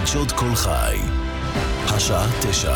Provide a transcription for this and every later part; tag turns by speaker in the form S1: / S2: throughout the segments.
S1: חדשות כל חי, השעה 9.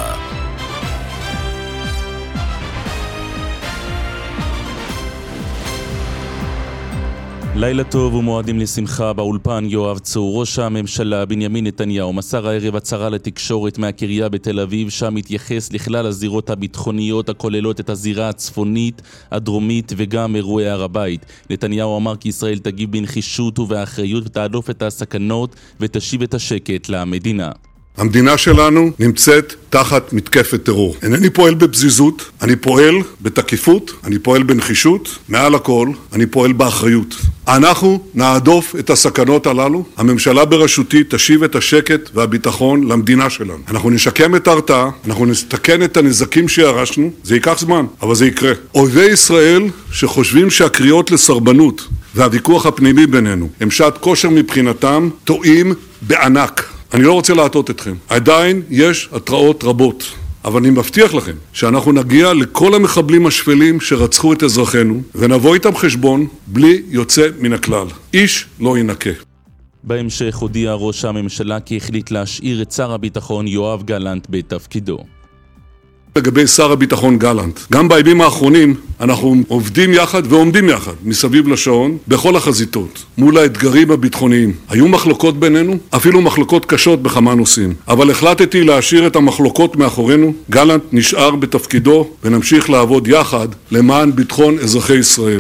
S1: לילה טוב ומועדים לשמחה. באולפן יואב צור. ראש הממשלה בנימין נתניהו מסר הערב הצהרה לתקשורת מהקריה בתל אביב, שם מתייחס לכלל הזירות הביטחוניות הכוללות את הזירה הצפונית, הדרומית וגם אירועי הר הבית. נתניהו אמר כי ישראל תגיב בנחישות ובאחריות ותעדוף את הסכנות ותשיב את השקט למדינה.
S2: המדינה שלנו נמצאת תחת מתקפת טרור. אינני פועל בפזיזות, אני פועל בתקיפות, אני פועל בנחישות, מעל הכל אני פועל באחריות. אנחנו נעדוף את הסכנות הללו, הממשלה בראשותי תשיב את השקט והביטחון למדינה שלנו. אנחנו נשקם את ההרתעה, אנחנו נתקן את הנזקים שירשנו, זה ייקח זמן, אבל זה יקרה. אויבי ישראל שחושבים שהקריאות לסרבנות והוויכוח הפנימי בינינו הם שעת כושר מבחינתם, טועים בענק. אני לא רוצה להטעות אתכם. עדיין יש התראות רבות, אבל אני מבטיח לכם שאנחנו נגיע לכל המחבלים השפלים שרצחו את אזרחינו, ונבוא איתם חשבון בלי יוצא מן הכלל. איש לא ינקה.
S1: בהמשך הודיע ראש הממשלה כי החליט להשאיר את שר הביטחון יואב גלנט בתפקידו.
S2: לגבי שר הביטחון גלנט, גם בימים האחרונים אנחנו עובדים יחד ועומדים יחד מסביב לשעון בכל החזיתות מול האתגרים הביטחוניים. היו מחלוקות בינינו, אפילו מחלוקות קשות בכמה נושאים, אבל החלטתי להשאיר את המחלוקות מאחורינו. גלנט נשאר בתפקידו ונמשיך לעבוד יחד למען ביטחון אזרחי ישראל.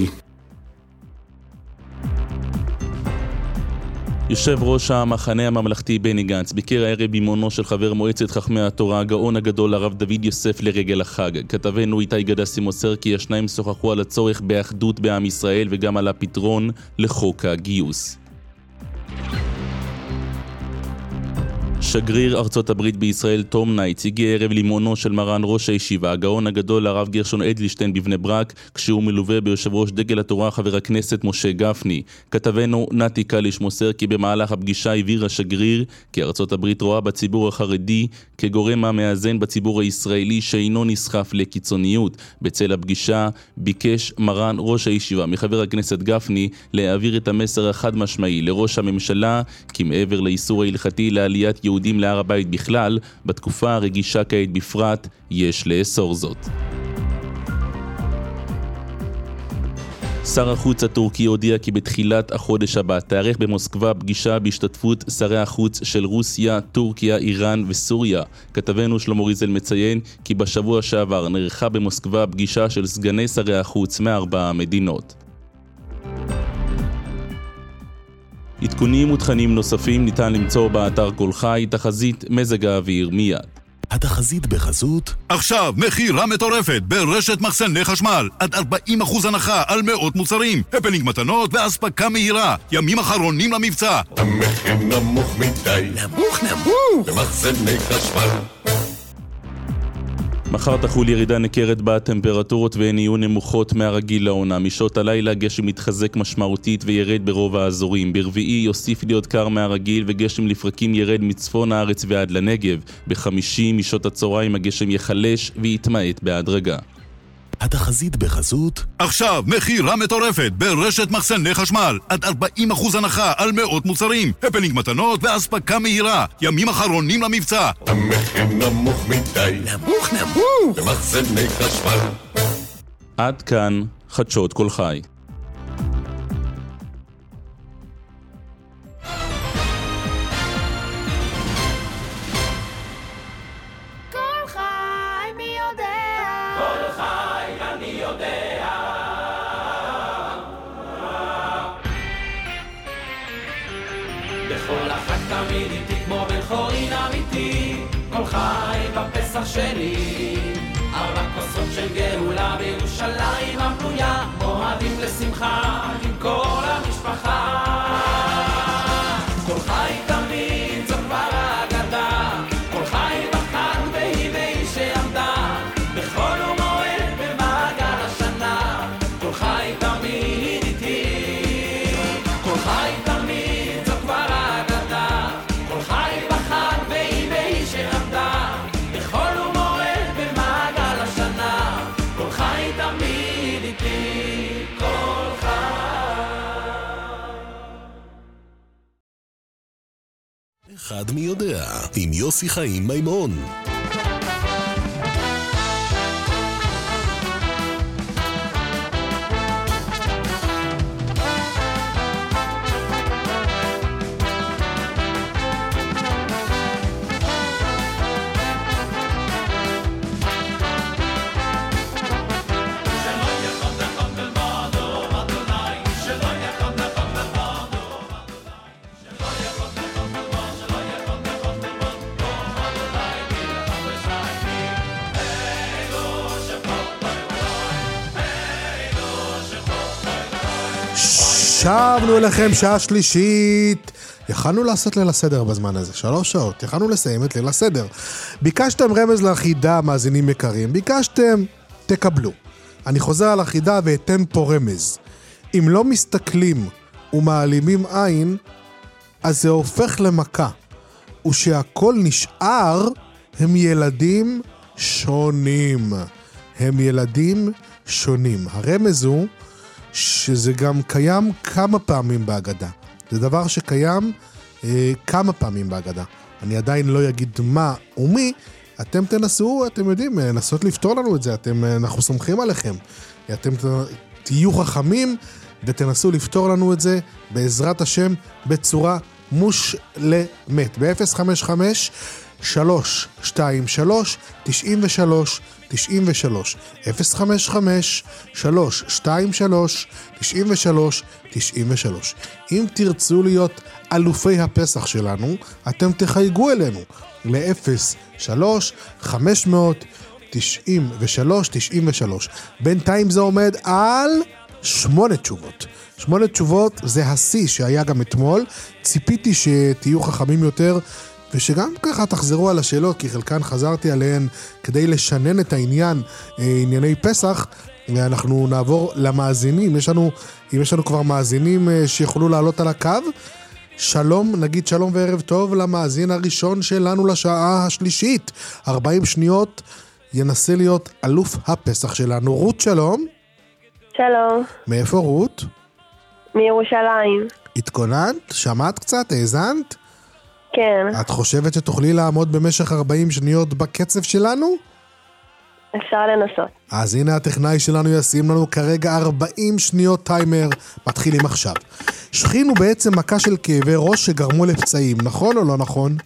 S1: יושב ראש המחנה הממלכתי בני גנץ ביקר הערב במעונו של חבר מועצת חכמי התורה הגאון הגדול הרב דוד יוסף לרגל החג. כתבנו איתי גדסי מוסר כי השניים שוחחו על הצורך באחדות בעם ישראל וגם על הפתרון לחוק הגיוס. שגריר ארצות הברית בישראל תום נייטס הגיע ערב למעונו של מרן ראש הישיבה הגאון הגדול הרב גרשון אדלשטיין בבני ברק, כשהוא מלווה ביושב ראש דגל התורה חבר הכנסת משה גפני. כתבנו נתי קליש מוסר כי במהלך הפגישה הבהיר השגריר כי ארצות הברית רואה בציבור החרדי כגורם המאזן בציבור הישראלי שאינו נסחף לקיצוניות. בצל הפגישה ביקש מרן ראש הישיבה מחבר הכנסת גפני להעביר את המסר החד משמעי לראש הממשלה כי מעבר לאיסור ההלכתי לעליית יהודים להר הבית בכלל, בתקופה הרגישה כעת בפרט, יש לאסור זאת. שר החוץ הטורקי הודיע כי בתחילת החודש הבא תארך במוסקבה פגישה בהשתתפות שרי החוץ של רוסיה, טורקיה, איראן וסוריה. כתבנו שלמה ריזל מציין כי בשבוע שעבר נערכה במוסקבה פגישה של סגני שרי החוץ מארבע מדינות. עדכונים ותכנים נוספים ניתן למצוא באתר כל חי. תחזית מזג האוויר מיד.
S3: התחזית בחסות
S4: עכשיו מחירה מטורפת ברשת מחסני חשמל עד 40% הנחה על מאות מוצרים, הפנינג מתנות ואספקה מהירה, ימים אחרונים למבצע.
S5: המחיר נמוך מדי, נמוך למחסני חשמל.
S1: מחר תחול ירידה ניכרת בטמפרטורות והן יהיו נמוכות מהרגיל לעונה. משעות הלילה גשם מתחזק משמעותית וירד ברוב האזורים. ברביעי יוסיף להיות קר מהרגיל וגשם לפרקים ירד מצפון הארץ ועד לנגב. בחמישי משעות הצהריים הגשם יחלש ויתמעט בהדרגה.
S3: התחזית בחסות
S4: עכשיו מחירה מטורפת ברשת מחסני חשמל עד 40% הנחה על מאות מוצרים, הפנינג מתנות ואספקה מהירה, ימים אחרונים למבצע.
S5: המחיר נמוך מדי, נמוך למחסני חשמל.
S1: עד כאן חדשות כל חי.
S6: בכל החג תמיד איתי כמו בן חורין אמיתי, כל חי בפסח שלי, 4 כוסות של גאולה בירושלים הפנויה, מועדים לשמחה עם כל המשפחה. כל חי תמיד זאת כבר אגדה, כל חי בחג והנה היא שעמדה בכל ומועד במעגל השנה, כל חי תמיד איתי, כל חי תמיד זאת כבר אגדה, כל חי בחג והנה היא שעמדה בכל ומועד במעגל השנה, כל חי תמיד איתי, כל חי.
S3: אחד מי יודע, עם יוסי חיים מימון.
S7: שבנו אליכם שעה שלישית. יכלנו לעשות ליל הסדר בזמן הזה, 3 שעות, יכלנו לסיים את ליל הסדר. ביקשתם רמז לחידה, מאזינים יקרים, ביקשתם, תקבלו. אני חוזר על החידה ואתן פה רמז. אם לא מסתכלים ומעלימים עין, אז זה הופך למכה. ושהכל נשאר, הם ילדים שונים. הם ילדים שונים. הרמז הוא שזה גם קיים כמה פעמים בהגדה. זה דבר שקיים כמה פעמים בהגדה. אני עדיין לא אגיד מה ומי, אתם תנסו, אתם יודעים, לנסות לפתור לנו את זה, אנחנו סומכים עליכם. אתם תהיו חכמים ותנסו לפתור לנו את זה בעזרת השם בצורה מושלמת. ב-055 323 93 93 055 323 93 93. אם תרצו להיות אלופי הפסח שלנו, אתם תחייגו אלינו ל-03 500 93 93. בינתיים זה עומד על 8 תשובות. 8 תשובות זה השיא שהיה גם אתמול. ציפיתי שתהיו חכמים יותר ושגם ככה תחזרו על השאלות, כי חלקן חזרתי עליהן כדי לשנן את העניין, ענייני פסח, ואנחנו נעבור למאזינים. אם יש לנו כבר מאזינים שיכולו לעלות על הקו, שלום, נגיד שלום וערב טוב למאזין הראשון שלנו לשעה השלישית. 40 שניות, ינסה להיות אלוף הפסח שלנו. רות, שלום.
S8: שלום.
S7: מאיפה רות?
S8: מירושלים.
S7: התכוננת? שמעת קצת? האזנת?
S8: כן.
S7: את חושבת שתוכלי לעמוד במשך 40 שניות בקצב שלנו?
S8: אפשר לנסות.
S7: אז הנה הטכנאי שלנו ישים לנו כרגע 40 שניות טיימר, מתחילים עכשיו. שכינו בעצם מכה של כאבי ראש שגרמו לפצעים, נכון או לא נכון?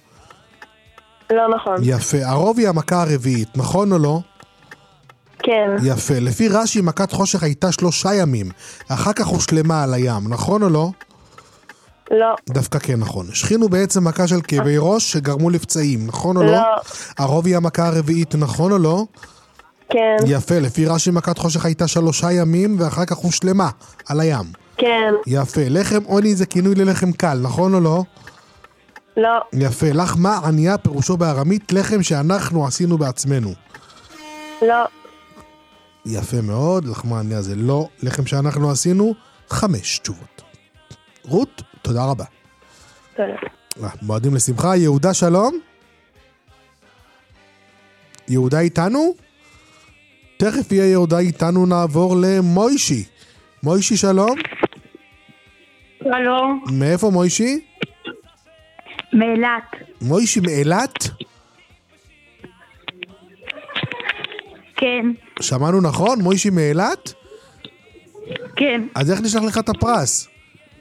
S8: לא נכון.
S7: יפה. הרוב היא המכה הרביעית, נכון או לא?
S8: כן.
S7: יפה. לפי רש"י מכת חושך הייתה 3 ימים, אחר כך הושלמה על הים, נכון או לא?
S8: לא.
S7: דווקא כן נכון. שכינו בעצם מכה של כאבי ראש שגרמו לפצעים, נכון או לא?
S8: לא.
S7: הרוב היא המכה הרביעית, נכון או לא?
S8: כן.
S7: יפה, לפי רש"י מכת חושך הייתה 3 ימים ואחר כך הושלמה על הים.
S8: כן.
S7: יפה, לחם עוני זה כינוי ללחם קל, נכון או לא?
S8: לא.
S7: יפה, לחמה ענייה פירושו בארמית לחם שאנחנו עשינו בעצמנו.
S8: לא.
S7: יפה מאוד, לחמה ענייה זה לא לחם שאנחנו עשינו. 5 תשובות. רות, תודה רבה.
S8: תודה.
S7: מועדים לשמחה. יהודה, שלום. יהודה איתנו? תכף יהיה יהודה איתנו, נעבור למוישי. מוישי, שלום.
S9: שלום.
S7: מאיפה מוישי?
S9: מאילת.
S7: מוישי מאילת?
S9: כן.
S7: שמענו נכון? מוישי מאילת?
S9: כן.
S7: אז איך נשלח לך את הפרס?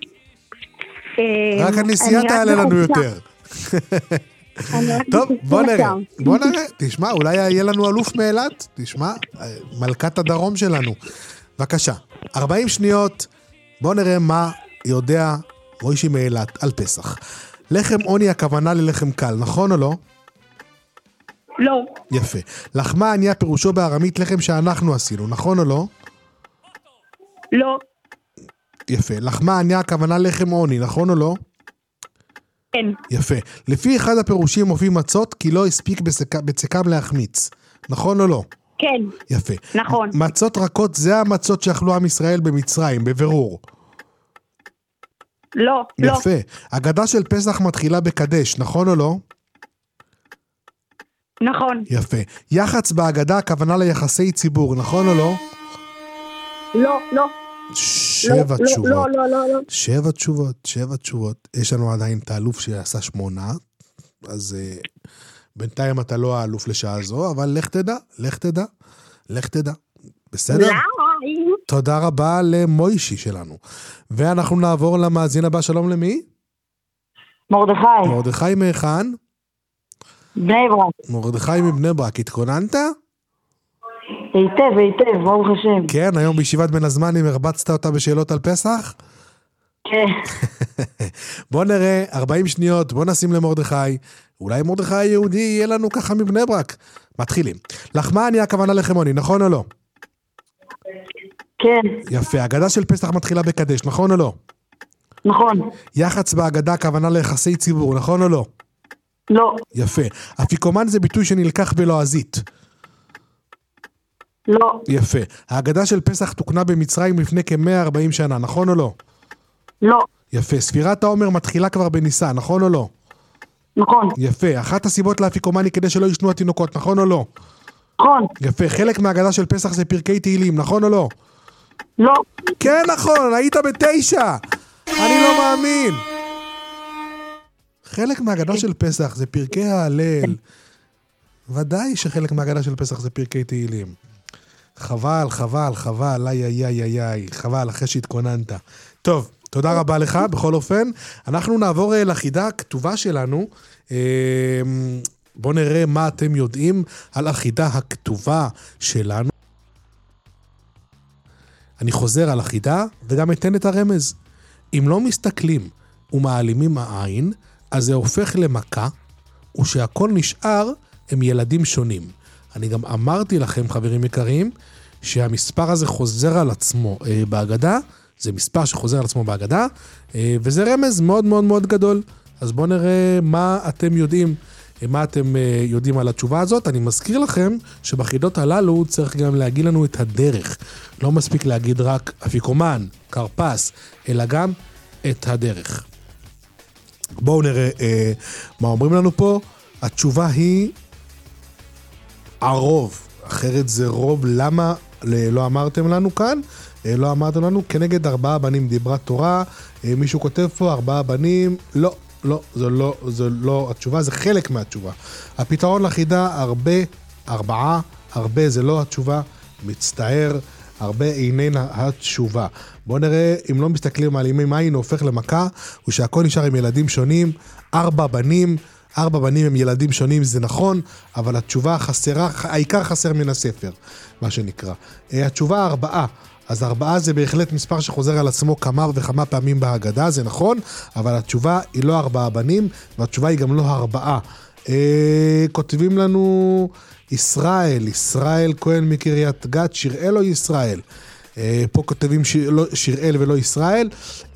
S7: רק הנסיעה תעלה לנו יותר. טוב, בוא נראה. תשמע, אולי יהיה לנו אלוף מאילת? תשמע, מלכת הדרום שלנו. בבקשה, 40 שניות, בוא נראה מה יודע מוישי מאילת על פסח. לחם עוני הכוונה ללחם קל, נכון או לא?
S9: לא.
S7: יפה. לחמה ענייה פירושו בארמית לחם שאנחנו עשינו, נכון או לא?
S9: לא.
S7: יפה. לחמה ענייה הכוונה לחם עוני, נכון או לא?
S9: כן.
S7: יפה. לפי אחד הפירושים מופיעים מצות כי לא הספיק בצקם להחמיץ, נכון או לא?
S9: כן.
S7: יפה.
S9: נכון.
S7: מצות רכות זה המצות שאכלו עם ישראל במצרים, בבירור.
S9: לא.
S7: יפה. הגדה של פסח מתחילה בקדש, נכון או לא?
S9: נכון.
S7: יפה. יח"צ בהגדה הכוונה ליחסי ציבור, נכון או לא?
S9: לא.
S7: 7 תשובות.
S9: לא.
S7: 7 תשובות. יש לנו עדיין את האלוף שעשה 8. אז בינתיים אתה לא האלוף לשעה זו, אבל לך תדע. בסדר? תודה רבה למוישי שלנו. ואנחנו נעבור למאזין הבא, שלום למי?
S9: מרדכי.
S7: מרדכי מהיכן?
S9: בני ברק.
S7: מרדכי מבני ברק, התכוננת?
S9: היטב, ברוך השם.
S7: כן, היום בישיבת בין הזמנים הרבצת אותה בשאלות על פסח?
S9: כן.
S7: בוא נראה, 40 שניות, בוא נשים למרדכי. אולי מרדכי היהודי יהיה לנו ככה מבני ברק. מתחילים. לחמני הכוונה לחמוני, נכון או לא?
S9: כן.
S7: יפה, הגדה של פסח מתחילה בקדש, נכון או לא?
S9: נכון.
S7: יח"צ בהגדה הכוונה ליחסי ציבור, נכון או לא?
S9: לא.
S7: יפה. אפיקומן זה ביטוי שנלקח בלועזית.
S9: לא.
S7: יפה. ההגדה של פסח תוקנה במצרים לפני כ-140 שנה, נכון או לא?
S9: לא.
S7: יפה. ספירת העומר מתחילה כבר בניסן, נכון או לא?
S9: נכון.
S7: יפה. אחת הסיבות לאפיקומן היא כדי שלא ישנו התינוקות, נכון או לא?
S9: נכון.
S7: יפה. חלק מההגדה של פסח זה פרקי תהילים, נכון או לא?
S9: לא.
S7: כן, נכון, היית ב9. אני לא מאמין. חלק מההגדה של פסח זה פרקי ההלל. ודאי שחלק מההגדה של פסח זה פרקי תהילים. חבל, חבל, אחרי שהתכוננת. טוב, תודה רבה לך, בכל אופן. אנחנו נעבור לחידה הכתובה שלנו. בואו נראה מה אתם יודעים על החידה הכתובה שלנו. אני חוזר על החידה וגם אתן את הרמז. אם לא מסתכלים ומעלימים העין, אז זה הופך למכה, ושהכל נשאר הם ילדים שונים. אני גם אמרתי לכם, חברים יקרים, שהמספר הזה חוזר על עצמו בהגדה, זה מספר שחוזר על עצמו בהגדה, וזה רמז מאוד מאוד מאוד גדול. אז בואו נראה מה אתם יודעים על התשובה הזאת. אני מזכיר לכם שבחידות הללו צריך גם להגיד לנו את הדרך. לא מספיק להגיד רק אפיקומן, קרפס, אלא גם את הדרך. בואו נראה מה אומרים לנו פה. התשובה היא הרוב, אחרת זה רוב. למה לא אמרתם לנו כאן? לא אמרתם לנו, כנגד 4 בנים דיברה תורה. מישהו כותב פה 4 בנים, זה לא התשובה, זה חלק מהתשובה. הפתרון לחידה, הרבה זה לא התשובה, מצטער, הרבה איננה התשובה. בואו נראה, אם לא מסתכלים מעלימים עין, הופך למכה, ושהכל נשאר עם ילדים שונים. 4 בנים הם ילדים שונים, זה נכון, אבל התשובה חסרה, העיקר חסר מן הספר, מה שנקרא. התשובה 4, אז 4 זה בהחלט מספר שחוזר על עצמו כמה וכמה פעמים בהגדה, זה נכון, אבל התשובה היא לא 4 בנים, והתשובה היא גם לא 4. כותבים לנו ישראל כהן מקריית גת, שיראל או ישראל? פה כותבים שיראל ולא ישראל.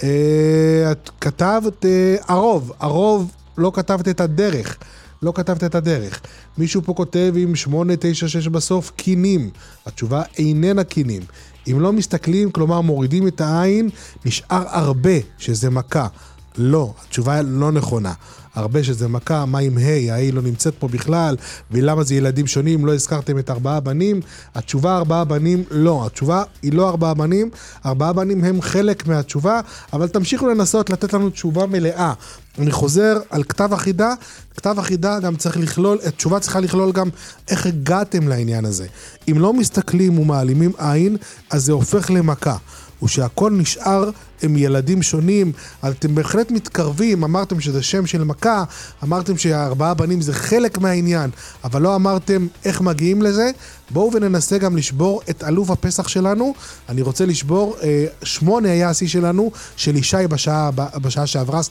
S7: כתבת הרוב, לא כתבת את הדרך. מישהו פה כותב עם 896 בסוף, קינים. התשובה איננה קינים. אם לא מסתכלים, כלומר מורידים את העין, נשאר הרבה שזה מכה. לא, התשובה לא נכונה. הרבה שזה מכה, מה עם ההיא לא נמצאת פה בכלל, ולמה זה ילדים שונים, לא הזכרתם את 4 בנים, התשובה 4 בנים, לא, התשובה היא לא 4 בנים, 4 בנים הם חלק מהתשובה, אבל תמשיכו לנסות לתת לנו תשובה מלאה. אני חוזר על כתב החידה, כתב החידה גם צריך לכלול, התשובה צריכה לכלול גם איך הגעתם לעניין הזה. אם לא מסתכלים ומעלימים עין, אז זה הופך למכה. ושהכל נשאר הם ילדים שונים, אתם בהחלט מתקרבים, אמרתם שזה שם של מכה, אמרתם ש4 בנים זה חלק מהעניין, אבל לא אמרתם איך מגיעים לזה. בואו וננסה גם לשבור את אלוף הפסח שלנו. אני רוצה לשבור, 8 היה השיא שלנו, של ישי בשעה שעברה,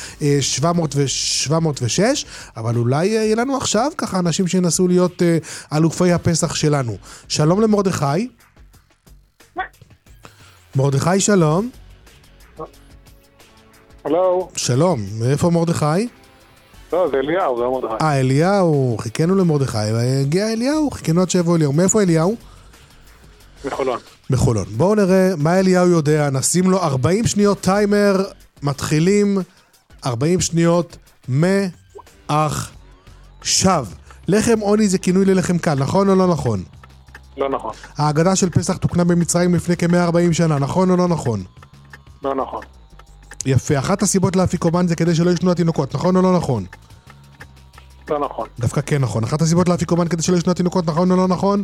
S7: 706, אבל אולי יהיה לנו עכשיו ככה אנשים שינסו להיות אלופי הפסח שלנו. שלום למרדכי. מרדכי, שלום.
S10: הלו.
S7: שלום, מאיפה מרדכי?
S10: לא, זה אליהו, זה מרדכי.
S7: אליהו, חיכינו למרדכי, הגיע אליהו, חיכינו עד שיבוא אליהו. מאיפה אליהו? מחולון. בואו נראה מה אליהו יודע, נשים לו 40 שניות טיימר, מתחילים 40 שניות מעכשיו. לחם עוני זה כינוי ללחם קל, נכון או לא נכון?
S10: לא נכון.
S7: ההגדה של פסח תוקנה במצרים לפני כ-140 שנה, נכון או לא נכון?
S10: לא נכון.
S7: יפה, אחת הסיבות לאפיקומן זה כדי שלא ישנו התינוקות, נכון או לא נכון?
S10: לא נכון.
S7: דווקא כן נכון. אחת הסיבות לאפיקומן כדי שלא ישנו התינוקות, נכון או לא נכון?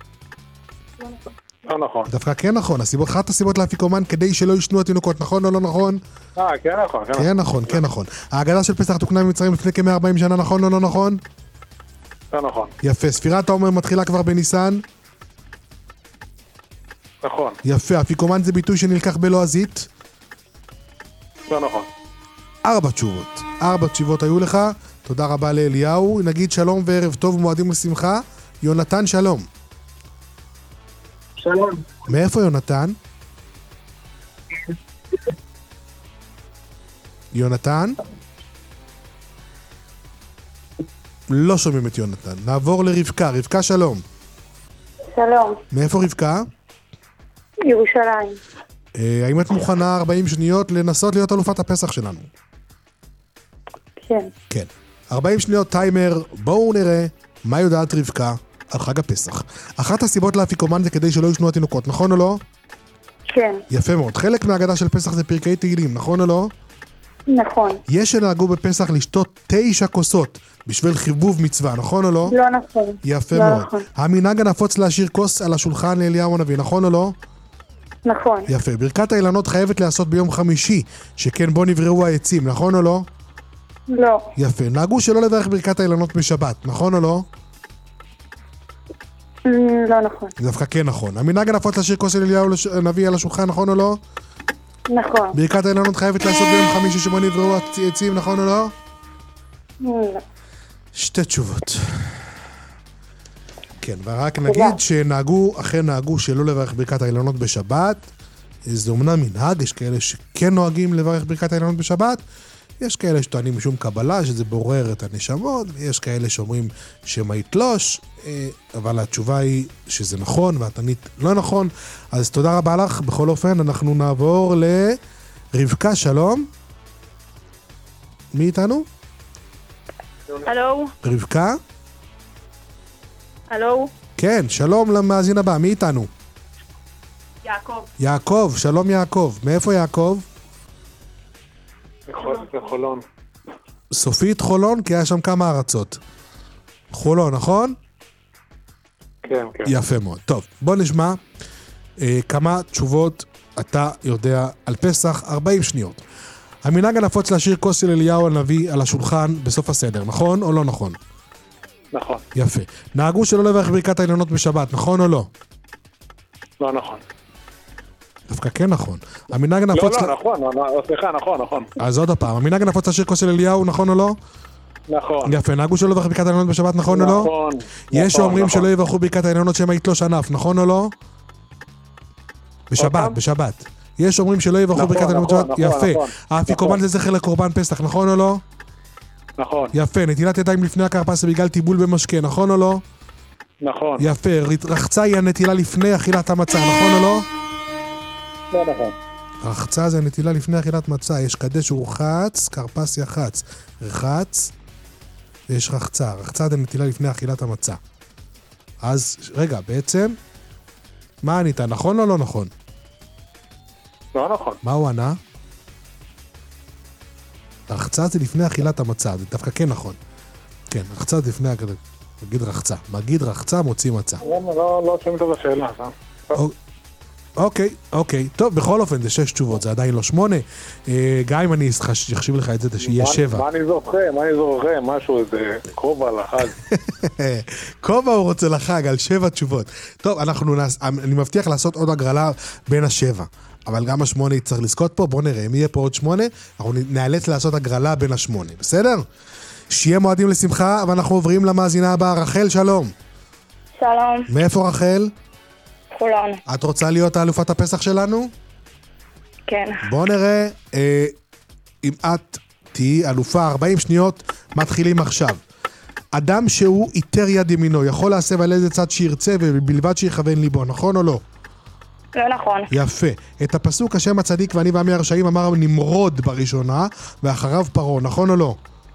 S10: לא נכון.
S7: דווקא כן נכון. אחת הסיבות לאפיקומן כדי שלא ישנו התינוקות, נכון או לא נכון?
S10: כן נכון.
S7: כן נכון, כן נכון. ההגדה של פסח תוקנה במצרים לפני כ-140 שנה, נכון או לא נכון?
S10: לא נכון.
S7: יפה. ספירת העומר מתחילה כבר בניסן?
S10: נכון.
S7: יפה. אפיקומן זה ביטוי שנלקח בלועזית?
S10: לא נכון.
S7: 4 תשובות. 4 תשובות היו לך. תודה רבה לאליהו. נגיד שלום וערב טוב, מועדים לשמחה. יונתן, שלום.
S9: שלום.
S7: מאיפה יונתן? יונתן? לא שומעים את יונתן. נעבור לרבקה. רבקה, שלום.
S8: שלום.
S7: מאיפה רבקה?
S8: ירושלים.
S7: האם את מוכנה 40 שניות לנסות להיות אלופת הפסח שלנו?
S8: כן.
S7: כן. 40 שניות טיימר, בואו נראה מה יודעת רבקה על חג הפסח. אחת הסיבות לאפיקומן זה כדי שלא ישנו התינוקות, נכון או לא?
S8: כן.
S7: יפה מאוד. חלק מההגדה של פסח זה פרקי תהילים, נכון או לא?
S8: נכון.
S7: יש שנהגו בפסח לשתות 9 כוסות בשביל חיבוב מצווה, נכון או לא?
S8: לא נכון.
S7: יפה
S8: לא
S7: מאוד.
S8: נכון.
S7: המנהג הנפוץ להשאיר כוס על השולחן לאליהו הנביא, נכון או לא?
S8: נכון.
S7: יפה. ברכת האילנות חייבת להיעשות ביום חמישי, שכן בו נבראו העצים, נכון או לא?
S8: לא.
S7: יפה. נהגו שלא לברך ברכת האילנות בשבת, נכון או לא?
S8: לא נכון.
S7: דווקא כן נכון. המנהג הנפוץ להשאיר כוס של אליהו הנביא על השולחן, נכון או לא?
S8: נכון.
S7: ברכת האילנות חייבת לעשות ביום חמישי שבו נבראו העצים, נכון או לא?
S8: לא.
S7: 2 תשובות. כן, ורק נגיד שנהגו, אכן נהגו שלא לברך ברכת האילנות בשבת. זה אומנם מנהג, יש כאלה שכן נוהגים לברך ברכת האילנות בשבת, יש כאלה שטוענים משום קבלה שזה בורר את הנשמות, יש כאלה שאומרים שמה יתלוש, אבל התשובה היא שזה נכון והתנית לא נכון. אז תודה רבה לך. בכל אופן אנחנו נעבור לרבקה, שלום. מי איתנו?
S8: הלו?
S7: רבקה?
S8: הלו?
S7: כן, שלום למאזין הבא, מי איתנו?
S8: יעקב.
S7: יעקב, שלום יעקב. מאיפה יעקב?
S10: חולון.
S7: סופית חולון, כי היה שם כמה ארצות. חולון, נכון?
S10: כן, כן.
S7: יפה מאוד. טוב, בוא נשמע כמה תשובות אתה יודע על פסח. 40 שניות. המנהג הנפוץ להשאיר כוס של אליהו הנביא על השולחן בסוף הסדר, נכון או לא נכון?
S10: נכון.
S7: יפה. נהגו שלא לברך ברכת האילנות בשבת, נכון או לא?
S10: לא נכון.
S7: דווקא כן נכון. המנהג הנפוץ...
S10: לא, נכון, סליחה, נכון.
S7: אז עוד הפעם, המנהג הנפוץ להשאיר כוס של אליהו, נכון או לא?
S10: נכון.
S7: יפה, נהגו שלא לברך ברכת האילנות בשבת, נכון או לא?
S10: נכון.
S7: יש שאומרים שלא יברכו ברכת האילנות שמא יתלוש ענף, נכון או לא? בשבת. יש שאומרים שלא יברכו ברכת האילנות בשבת, יפה. האפיקומן זה זכר לקורבן פסח, נכון או לא?
S10: נכון.
S7: יפה, נטילת ידיים לפני הכרפס בגלל טיבול במשקה, נכון או לא?
S10: נכון.
S7: יפה, רחצה היא הנטילה לפני אכילת המצה, נכון או לא?
S10: לא נכון.
S7: רחצה זה הנטילה לפני אכילת מצה, יש קדש ורחץ, כרפס יחץ. רחץ, ויש רחצה. רחצה זה נטילה לפני אכילת המצה. אז, רגע, בעצם, מה ענית, נכון או לא נכון?
S10: לא נכון.
S7: מה הוא ענה? רחצה זה לפני אכילת המצה, זה דווקא כן נכון. כן, רחצה זה לפני אכילת... מגיד רחצה מוציא מצה.
S10: לא שומעים את השאלה.
S7: אוקיי. טוב, בכל אופן זה 6 תשובות, זה עדיין לא 8. גם אם אני אחשיב לך את זה, שיהיה 7.
S10: מה אני זוכר? משהו, איזה כובע לחג.
S7: כובע הוא רוצה לחג על 7 תשובות. טוב, אני מבטיח לעשות עוד הגרלה בין 7. אבל גם 8 צריך לזכות פה, בוא נראה, אם יהיה פה עוד 8, אנחנו נאלץ לעשות הגרלה בין 8, בסדר? שיהיה מועדים לשמחה, ואנחנו עוברים למאזינה הבאה. רחל, שלום.
S8: שלום.
S7: מאיפה רחל?
S8: חולון.
S7: את רוצה להיות האלופת הפסח שלנו?
S8: כן.
S7: בוא נראה אם את תהיי אלופה. 40 שניות, מתחילים עכשיו. אדם שהוא איתר יד ימינו, יכול להסב על איזה צד שירצה ובלבד שיכוון ליבו, נכון או לא?
S8: לא נכון.
S7: יפה. את הפסוק השם הצדיק ואני ועמי הרשעים אמר נמרוד בראשונה, ואחריו פרעה, נכון או לא?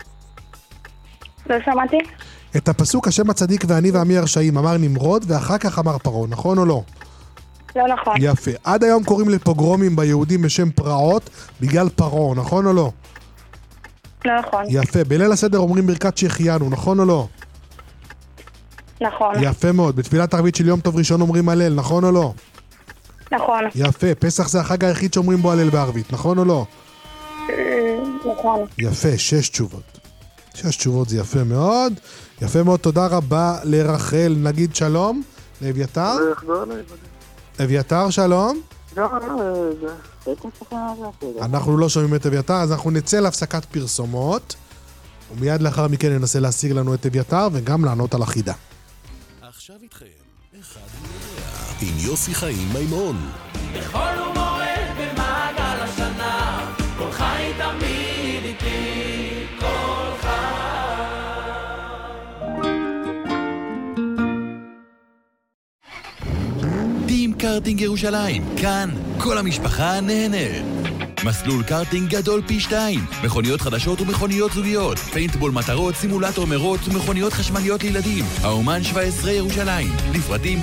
S8: לא שמעתי.
S7: את הפסוק השם הצדיק ואני ועמי הרשעים אמר נמרוד, ואחר כך אמר פרעה, נכון או לא?
S8: לא נכון.
S7: יפה. עד היום קוראים לפוגרומים ביהודים בשם פרעות, בגלל פרעה, נכון או לא?
S8: לא נכון.
S7: יפה. בליל הסדר אומרים ברכת שהחיינו, נכון או לא?
S8: נכון.
S7: יפה מאוד. בתפילת ערבית של יום טוב ראשון אומרים הלל, נכון או לא?
S8: נכון.
S7: יפה. פסח זה החג היחיד שאומרים בו הלל בערבית, נכון או לא?
S8: נכון.
S7: יפה, 6 תשובות. 6 תשובות זה יפה מאוד. יפה מאוד, תודה רבה לרחל. נגיד שלום לאביתר. אביתר, שלום. אנחנו לא שומעים את אביתר, אז אנחנו נצא להפסקת פרסומות, ומיד לאחר מכן ננסה להשיג לנו את אביתר וגם לענות על החידה.
S3: עכשיו איתכם, אחד מיודע, עם יוסי חיים מימון.
S6: בכל ומועד במעגל השנה, כל חי תמיד איתי, כל חי.
S11: טים קארטינג ירושלים, כאן כל המשפחה נהנית. מסלול קארטינג גדול פי 2, מכוניות חדשות ומכוניות זוגיות, פיינטבול מטרות, סימולטור מרוץ ומכוניות חשמליות לילדים. האומן 17 ירושלים, לפרטים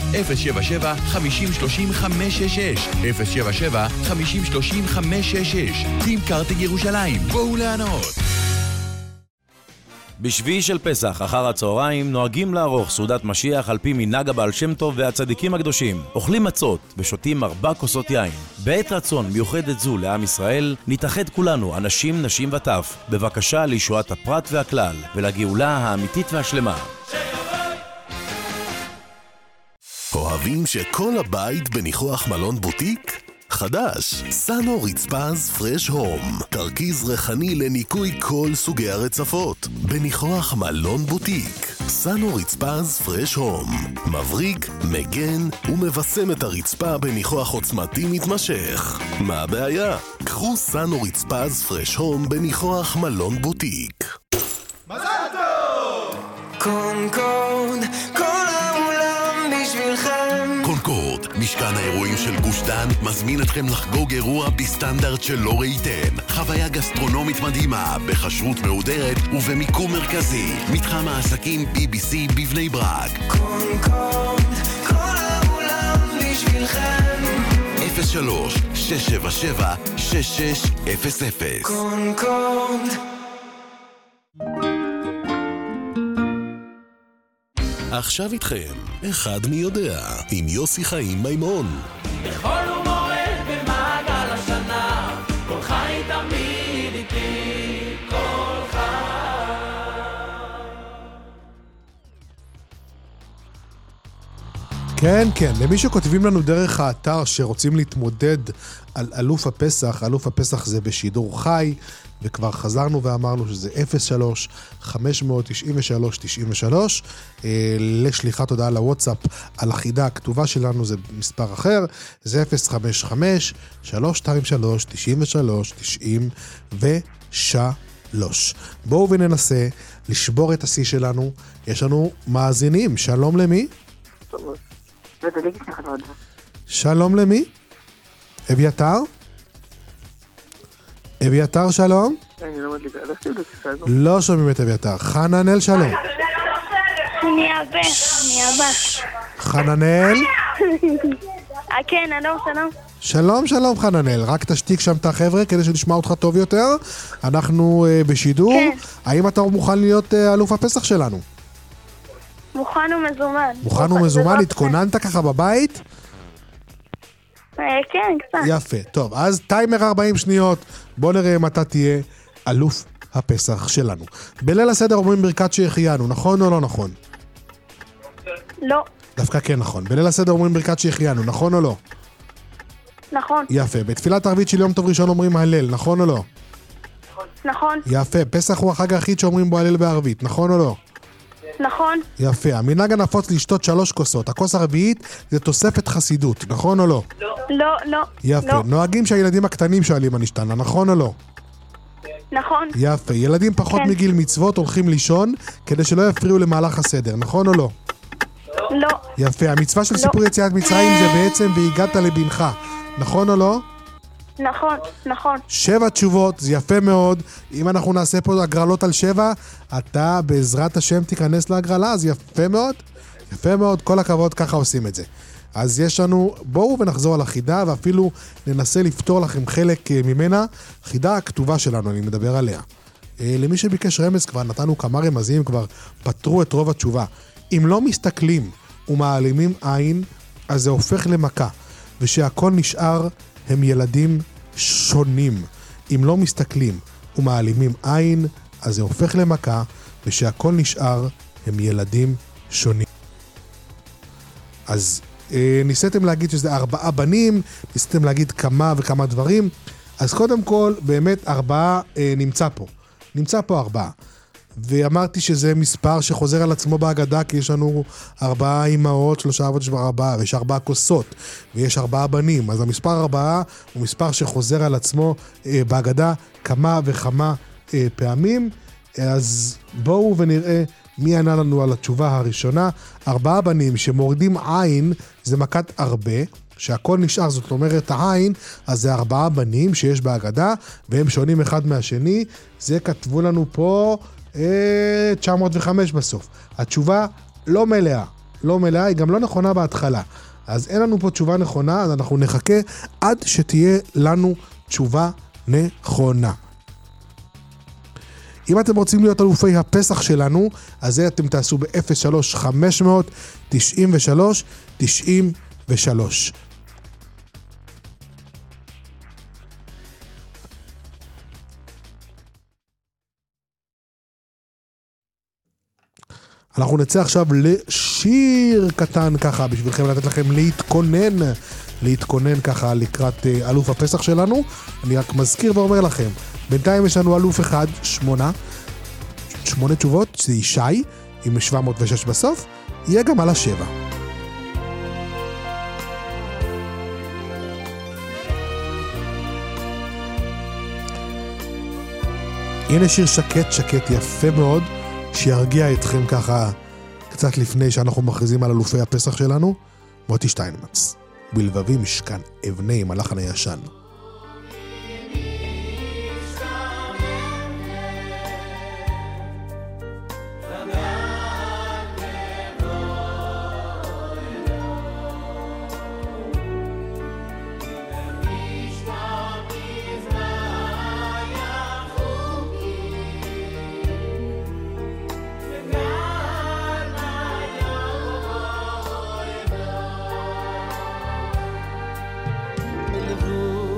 S11: 077-5030-566, 077-5030-566. טים קארטינג ירושלים, בואו לענות.
S12: בשביעי של פסח אחר הצהריים נוהגים לערוך סעודת משיח על פי מנהג הבעל שם טוב והצדיקים הקדושים. אוכלים מצות ושותים 4 כוסות יין. בעת רצון מיוחדת זו לעם ישראל נתאחד כולנו, אנשים, נשים וטף, בבקשה לישועת הפרט והכלל ולגאולה האמיתית והשלמה.
S3: אוהבים שכל הבית בניחוח מלון בוטיק? חדש, סאנו רצפז פרש הום, תרכיז ריחני לניקוי כל סוגי הרצפות, בניחוח מלון בוטיק. סאנו רצפז פרש הום, מבריק, מגן ומבסם את הרצפה בניחוח עוצמתי מתמשך. מה הבעיה? קחו סאנו רצפז פרש הום בניחוח מלון בוטיק.
S6: מזל טוב!
S13: קונקורד, כל העולם בשבילכם.
S4: קונקורד, משכן האירועים של גוש דן, מזמין אתכם לחגוג אירוע בסטנדרט שלא ראיתם. חוויה גסטרונומית מדהימה, בחשרות מהודרת ובמיקום מרכזי. מתחם העסקים BBC בבני ברק.
S13: קונקורד, כל העולם בשבילכם.
S4: 03-677-6600.
S13: קונקורד.
S3: עכשיו איתכם, אחד מיודע, עם יוסי חיים מימון.
S6: בכל ומועד במעגל השנה, כל חי תמיד איתי, כל חי.
S7: כן, כן, למי שכותבים לנו דרך האתר שרוצים להתמודד על אלוף הפסח, אלוף הפסח זה בשידור חי, וכבר חזרנו ואמרנו שזה 03-593-93, לשליחת הודעה לוואטסאפ על החידה הכתובה שלנו זה מספר אחר, זה 055-353-93-93. בואו וננסה לשבור את השיא שלנו, יש לנו מאזינים, שלום למי? שלום למי? אביתר? אביתר שלום? לא שומעים את אביתר. חננאל שלום.
S8: אני אבא.
S7: חננאל?
S8: כן, שלום.
S7: שלום שלום חננאל, רק תשתיק שם את החבר'ה כדי שנשמע אותך טוב יותר. אנחנו בשידור.
S8: כן.
S7: האם אתה מוכן להיות אלוף הפסח שלנו?
S8: מוכן ומזומן.
S7: מוכן ומזומן? התכוננת ככה בבית?
S8: כן, קצת.
S7: יפה, טוב, אז טיימר 40 שניות, בוא נראה אם אתה תהיה אלוף הפסח שלנו. בליל הסדר אומרים ברכת שהחיינו, נכון או לא נכון?
S8: לא.
S7: דווקא כן נכון. בליל הסדר אומרים ברכת שהחיינו, נכון או לא?
S8: נכון.
S7: יפה. בתפילת ערבית של יום טוב ראשון אומרים הלל, נכון או לא?
S8: נכון.
S7: יפה. פסח הוא החג היחיד שאומרים בו הלל בערבית, נכון או לא?
S8: נכון.
S7: יפה. המנהג הנפוץ לשתות 3 כוסות. הכוס הרביעית זה תוספת חסידות, נכון או לא?
S8: לא.
S7: יפה.
S8: לא.
S7: נוהגים שהילדים הקטנים שואלים הנשתנה, נכון או לא?
S8: נכון.
S7: יפה. ילדים פחות
S8: כן.
S7: מגיל מצוות הולכים לישון כדי שלא יפריעו למהלך הסדר, נכון או לא?
S8: לא.
S7: יפה. המצווה של סיפור יציאת מצרים זה בעצם והגעת לבנך, נכון או לא?
S8: נכון.
S7: 7 תשובות, זה יפה מאוד. אם אנחנו נעשה פה הגרלות על 7, אתה בעזרת השם תיכנס להגרלה, אז יפה מאוד. יפה מאוד, כל הכבוד, ככה עושים את זה. אז יש לנו, בואו ונחזור על החידה, ואפילו ננסה לפתור לכם חלק ממנה. חידה הכתובה שלנו, אני מדבר עליה. למי שביקש רמז כבר נתנו כמה רמזים, כבר פתרו את רוב התשובה. אם לא מסתכלים ומעלימים עין, אז זה הופך למכה, ושהכל נשאר הם ילדים שונים. אם לא מסתכלים ומעלימים עין, אז זה הופך למכה, ושהכל נשאר הם ילדים שונים. אז ניסיתם להגיד שזה 4 בנים, ניסיתם להגיד כמה וכמה דברים, אז קודם כל באמת 4 נמצא פה 4. ואמרתי שזה מספר שחוזר על עצמו בהגדה, כי יש לנו 4 אמהות, 3 אבות, 4, ויש 4 כוסות, ויש 4 בנים. אז המספר 4 הוא מספר שחוזר על עצמו בהגדה כמה וכמה פעמים. אז בואו ונראה מי ענה לנו על התשובה הראשונה. 4 בנים שמורידים עין זה מכת הרבה, שהכל נשאר, זאת אומרת העין, אז זה 4 בנים שיש בהגדה, והם שונים אחד מהשני. זה כתבו לנו פה 905 בסוף. התשובה לא מלאה, היא גם לא נכונה בהתחלה. אז אין לנו פה תשובה נכונה, אז אנחנו נחכה עד שתהיה לנו תשובה נכונה. אם אתם רוצים להיות אלופי הפסח שלנו, אז זה אתם תעשו ב-03-500-93-93. אנחנו נצא עכשיו לשיר קטן ככה, בשבילכם לתת לכם להתכונן ככה לקראת אלוף הפסח שלנו. אני רק מזכיר ואומר לכם, בינתיים יש לנו אלוף אחד, 8 תשובות, זה ישי, עם 706 בסוף, יהיה גם על 7. הנה שיר שקט יפה מאוד, שירגיע אתכם ככה קצת לפני שאנחנו מכריזים על אלופי הפסח שלנו. מוטי שטיינמץ, בלבבי משכן אבני עם הלחן הישן.
S13: Blue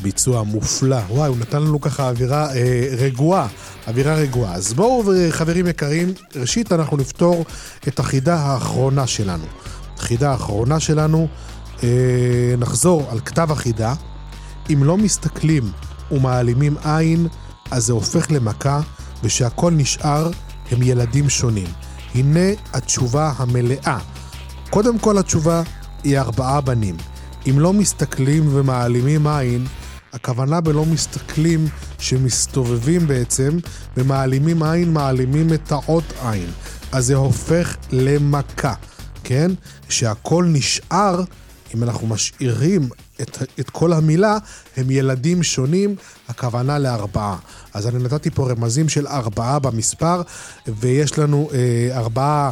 S7: ביצוע מופלא. וואי, הוא נתן לנו ככה אווירה רגועה. אווירה רגועה. אז בואו חברים יקרים, ראשית אנחנו נפתור את החידה האחרונה שלנו. החידה האחרונה שלנו, נחזור על כתב החידה. אם לא מסתכלים ומעלימים עין, אז זה הופך למכה, ושהכל נשאר הם ילדים שונים. הנה התשובה המלאה. קודם כל התשובה היא 4 בנים. אם לא מסתכלים ומעלימים עין, הכוונה בלא מסתכלים שמסתובבים בעצם, ומעלימים עין, מעלימים את האות עין. אז זה הופך למכה, כן? שהכל נשאר, אם אנחנו משאירים את כל המילה, הם ילדים שונים, הכוונה ל4. אז אני נתתי פה רמזים של 4 במספר, ויש לנו 4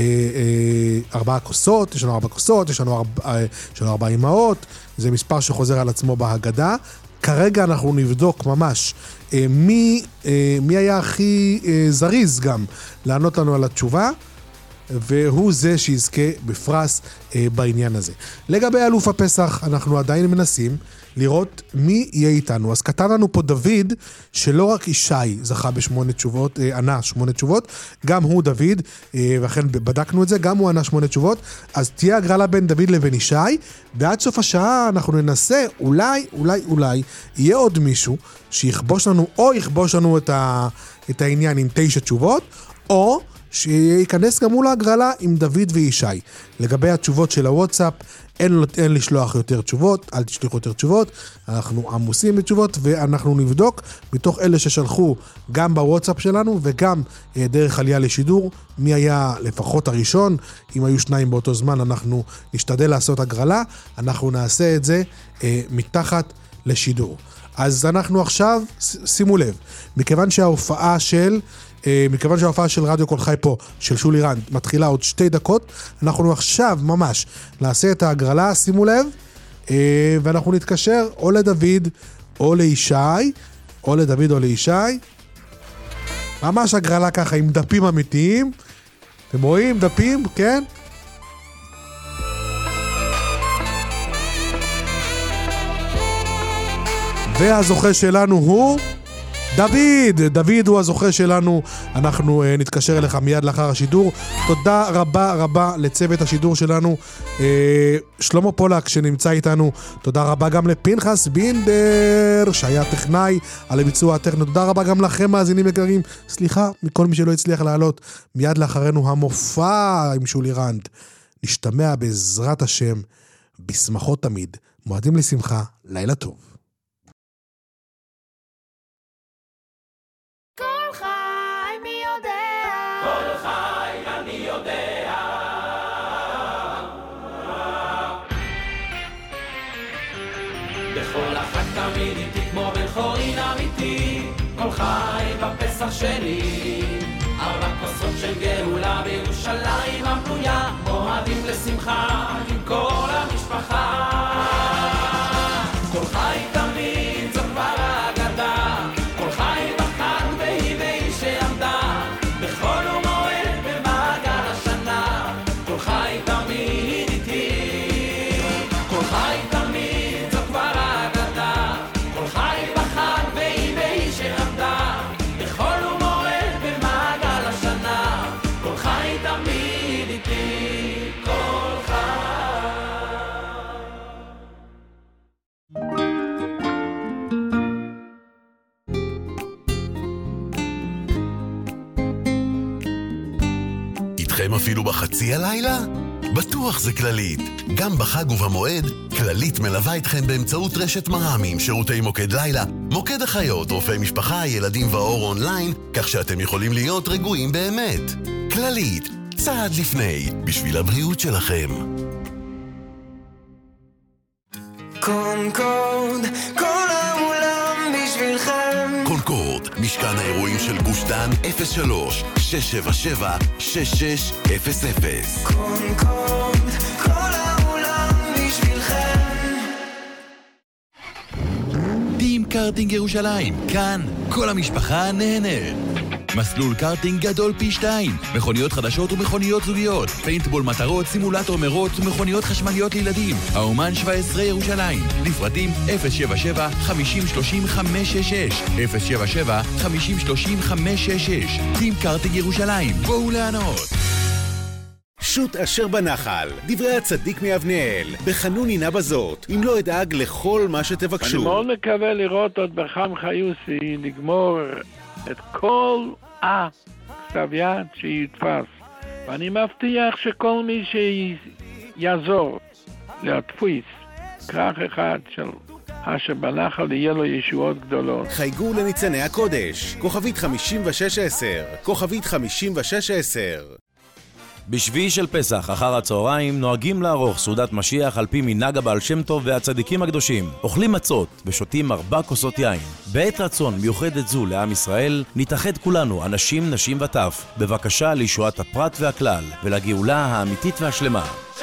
S7: כוסות, יש לנו 4 כוסות, יש לנו 4 אמהות, זה מספר שחוזר על עצמו בהגדה. כרגע אנחנו נבדוק ממש מי היה הכי זריז גם לענות לנו על התשובה, והוא זה שיזכה בפרס בעניין הזה. לגבי אלוף הפסח, אנחנו עדיין מנסים לראות מי יהיה איתנו. אז כתב לנו פה דוד, שלא רק ישי זכה ב8 תשובות, ענה 8 תשובות, גם הוא דוד, וכן בדקנו את זה, גם הוא ענה 8 תשובות, אז תהיה הגרלה בין דוד לבין ישי, ועד סוף השעה אנחנו ננסה, אולי, יהיה עוד מישהו שיכבוש לנו, או יכבוש לנו את העניין עם 9 תשובות, או שייכנס גם מול ההגרלה עם דוד וישי. לגבי התשובות של הוואטסאפ, אין לשלוח יותר תשובות, אל תשלחו יותר תשובות, אנחנו עמוסים בתשובות, ואנחנו נבדוק מתוך אלה ששלחו גם בוואטסאפ שלנו, וגם דרך עלייה לשידור, מי היה לפחות הראשון. אם היו 2 באותו זמן, אנחנו נשתדל לעשות הגרלה, אנחנו נעשה את זה מתחת לשידור. אז אנחנו עכשיו, שימו לב, מכיוון שההופעה של רדיו כל חי פה, של שולי רנד, מתחילה עוד 2 דקות, אנחנו עכשיו ממש נעשה את ההגרלה, שימו לב, ואנחנו נתקשר או לדוד או לישי, ממש הגרלה ככה עם דפים אמיתיים, אתם רואים דפים, כן? והזוכה שלנו הוא דוד הוא הזוכה שלנו. אנחנו נתקשר אליך מיד לאחר השידור. תודה רבה לצוות השידור שלנו, שלמה פולק שנמצא איתנו, תודה רבה גם לפנחס בינדר שהיה טכנאי על הביצוע הטכני, תודה רבה גם לכם מאזינים יקרים, סליחה מכל מי שלא הצליח לעלות. מיד לאחרינו המופע עם שולי רנד. נשתמע בעזרת השם בשמחות תמיד, מועדים לשמחה, לילה טוב.
S6: כל חי בפסח שלי, 4 כוסות של גאולה בירושלים הפנויה, מועדים לשמחה עם כל המשפחה. כל חי תמיד זו כבר אגדה, כל חי בחג והיא שעמדה בכל ומועד במעגל השנה. כל חי תמיד איתי, כל חי תמיד זו כבר אגדה, כל חי בחג והיא שעמדה בכל ומועד במעגל השנה. כל חי תמיד איתי, כל חי.
S4: איתכם אפילו בחצי הלילה? בטוח זה כללית. גם בחג ובמועד, כללית מלווה אתכם באמצעות רשת מר"מים, שירותי מוקד לילה, מוקד החיות, רופאי משפחה, ילדים ואור אונליין, כך שאתם יכולים להיות רגועים באמת. כללית, צעד לפני, בשביל הבריאות שלכם.
S13: קונקורד, כל העולם בשבילכם.
S4: קונקורד, משכן האירועים של גוש דן, 03-677-6600.
S13: קונקורד, כל העולם בשבילכם.
S11: טים קארטינג ירושלים, כאן כל המשפחה נהנית. מסלול קארטינג גדול פי 2, מכוניות חדשות ומכוניות זוגיות, פיינטבול מטרות, סימולטור מרוץ ומכוניות חשמליות לילדים. האומן 17 ירושלים, לפרטים 077 50 30 566 077 50 30 566. טים קארטינג ירושלים, בואו לענות.
S14: שוט אשר בנחל, דברי הצדיק מאבניאל, בחנון הנה בזאת, אם לא אדאג לכל מה שתבקשו.
S10: אני מאוד מקווה לראות עוד בחם חיוסי, לגמור את כל כתב יד שיתפס. ואני מבטיח שכל מי שיעזור להדפיס כרך אחד של אשר בנחל יהיה לו ישועות גדולות.
S14: חייגו לניצני הקודש, כוכבית 5610, כוכבית 5610.
S12: בשביעי של פסח, אחר הצהריים, נוהגים לערוך סעודת משיח על פי מנהג הבעל שם טוב והצדיקים הקדושים. אוכלים מצות ושותים 4 כוסות יין. בעת רצון מיוחדת זו לעם ישראל, נתאחד כולנו, אנשים, נשים וטף, בבקשה לישועת הפרט והכלל, ולגאולה האמיתית והשלמה.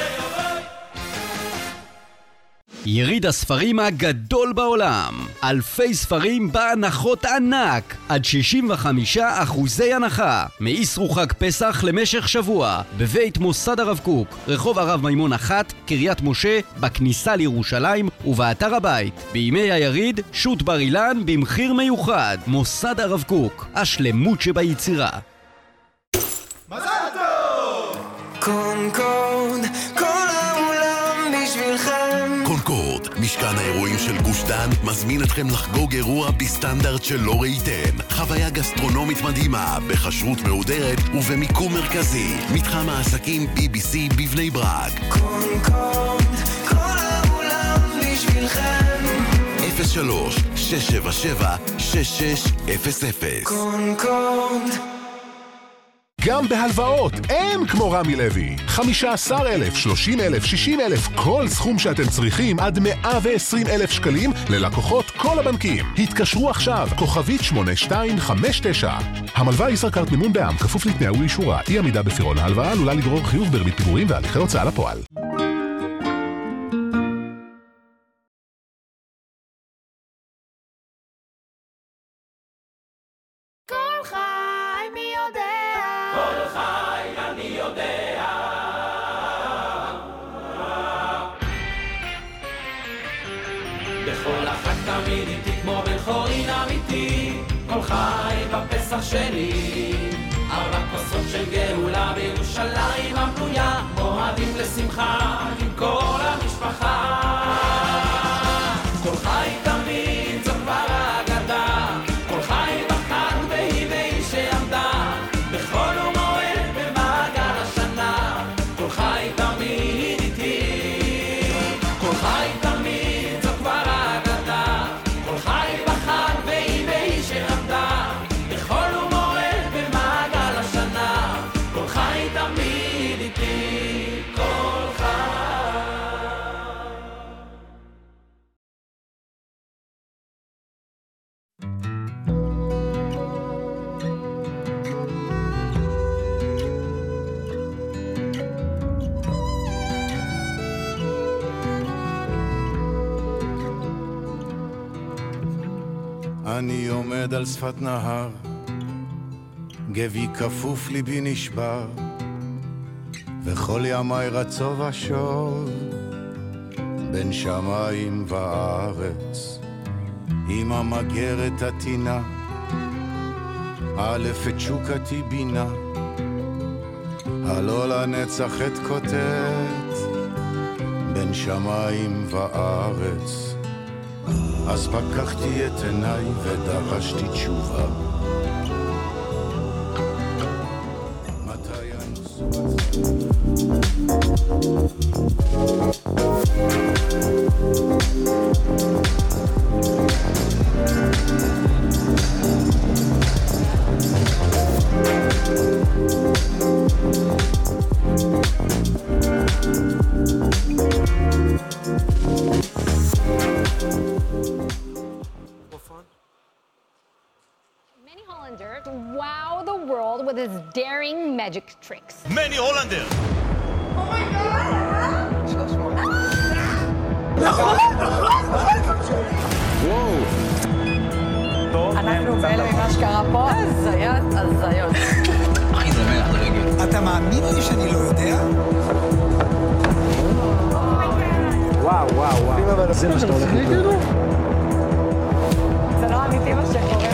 S15: יריד הספרים הגדול בעולם. אלפי ספרים בהנחות ענק. עד 65% הנחה. מאיסרו חג פסח למשך שבוע. בבית מוסד הרב קוק. רחוב הרב מימון 1, קריית משה, בכניסה לירושלים ובאתר הבית. בימי היריד, שוט בר אילן במחיר מיוחד. מוסד הרב קוק. השלמות שביצירה.
S13: מזל טוב! קונקורד, כל העולם בשבילכם.
S4: קונקורד, משכן האירועים של גוש דן, מזמין אתכם לחגוג אירוע בסטנדרט שלא ראיתם. חוויה גסטרונומית מדהימה, בחשרות מהודרת ובמיקום מרכזי. מתחם העסקים BBC בבני ברק.
S13: קונקורד, כל העולם בשבילכם.
S4: 03-677-6600.
S13: קונקורד.
S16: גם בהלוואות אין כמו רמי לוי. 15,000, 30,000, 60,000, כל סכום שאתם צריכים עד 120,000 שקלים ללקוחות כל הבנקים. התקשרו עכשיו, כוכבית 8259. המלווה ישראכרט מימון בע"מ, כפוף לתנאיה ולאישורה. אי עמידה בפירעון ההלוואה עלולה לגרור חיוב בריבית פיגורים והליכי הוצאה לפועל.
S6: שלי 4 כוסות של גאולה בירושלים הפנויה, אוהבים לשמחה עם כל המשפחה. כל חי תמיד זו כבר האגדה, כל חי בחג והיא והיא שעמדה בכל ומועד במעגל השנה. כל חי תמיד איתי, כל חי תמיד זו כבר האגדה, כל חי בחג והיא והיא שעמדה בכל ומועד במעגל השנה. כל חי תמיד איתי, כל חי.
S17: אני עומד על שפת נהר, גבי כפוף ליבי נשבר, וכל ימי רצו ושוב בין שמיים וארץ. עם המגרת עתינה, א' את שוקתי בינה, הלא לנצח את כותת בין שמיים וארץ. אז פקחתי את עיניי ודרשתי תשובה. מתי אנוסו
S18: wow the world with his daring magic tricks.
S19: Manny Hollander.
S18: Oh my God!
S19: וואו. אנחנו בהלם ממה שקרה פה. הזיות.
S20: אחי, זה מלך לרגל.
S21: אתה מאמין לי שאני לא יודע?
S20: וואו. זה מה שאתה הולך לקרוא.
S19: זה לא אמיתי מה שקורה